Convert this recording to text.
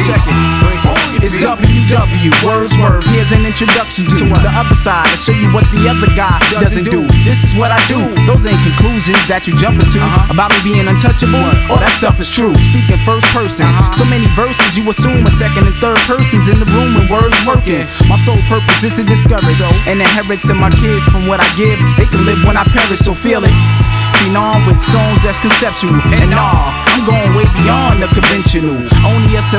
check it. It's WW, Wordsworth. Here's an introduction to the other side. I'll show you what the other guy doesn't do. This is what I do. Those ain't conclusions that you jump into about me being untouchable. All that stuff is true. Speaking first person. So many verses you assume a second and third persons in the room when words working. My sole purpose is to discourage and inherit to my kids from what I give. They can live when I perish, so feel it. On with songs that's conceptual. And I'm going way beyond the conventional. Only a